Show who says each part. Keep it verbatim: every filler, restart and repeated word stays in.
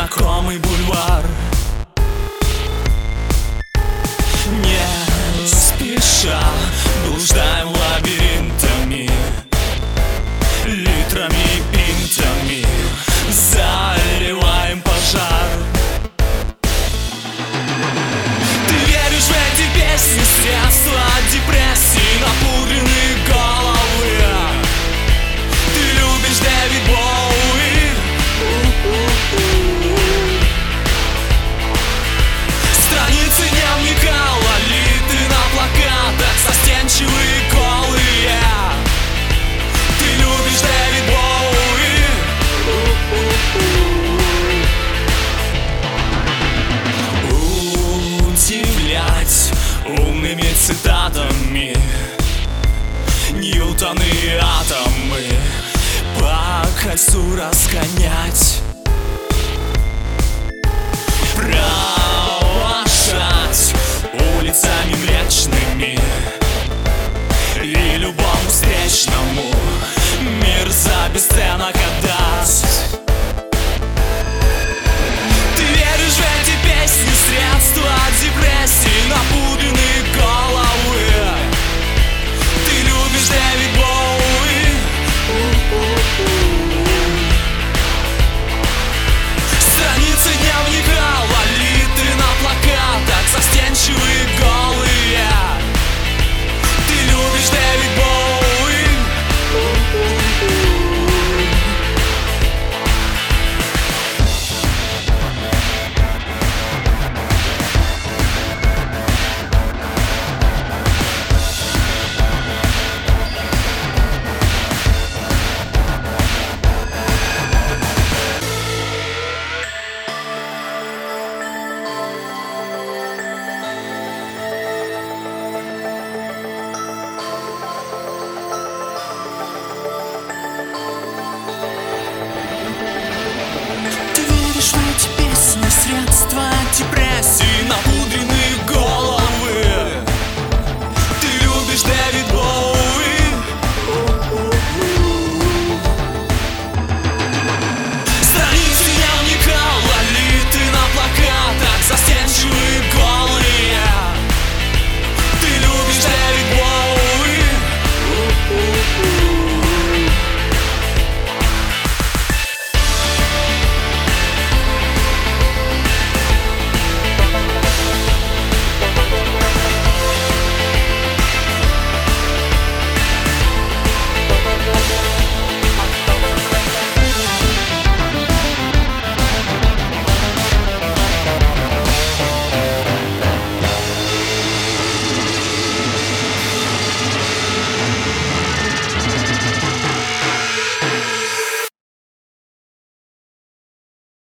Speaker 1: знакомый бульвар. Не спеша блуждаем лабиринтами, литрами и пинтами заливаем пожар. Ты веришь в эти песни, средства от депрессии, напудренные головы. Ты любишь Дэвид Боуи. Страницы дневника, лолиты на плакатах, застенчивые голые. Ты любишь Дэвид Боуи. Удивлять умными цитатами Ньютон и атомы по кольцу разгонять, провожать улицами млечными и любому встречному мир за бесценок отдать. Ты веришь в эти песни, средства от депрессии, напудренные головы. Ты любишь Дэвид Боуи. Страницы дневника, лолиты на плакатах, застенчивые голые. Ты любишь Дэвид Боуи.
Speaker 2: Ты веришь в эти